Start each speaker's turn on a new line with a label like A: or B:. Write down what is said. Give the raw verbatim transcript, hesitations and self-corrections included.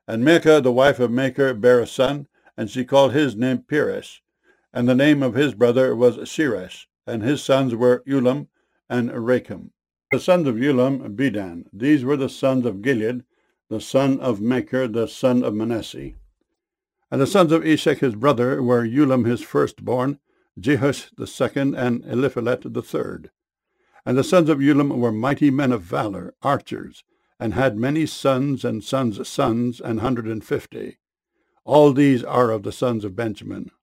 A: And Maachah, the wife of Machir, bare a son, and she called his name Peres. And the name of his brother was Seresh, and his sons were Ulam and Rakem. The sons of Ulam, Bedan. These were the sons of Gilead, the son of Machir, the son of Manasseh. And the sons of Eshek his brother were Ulam his firstborn, Jehush the second, and Eliphalet the third. And the sons of Ulam were mighty men of valor, archers, and had many sons and sons' sons, an hundred and fifty. All these are of the sons of Benjamin.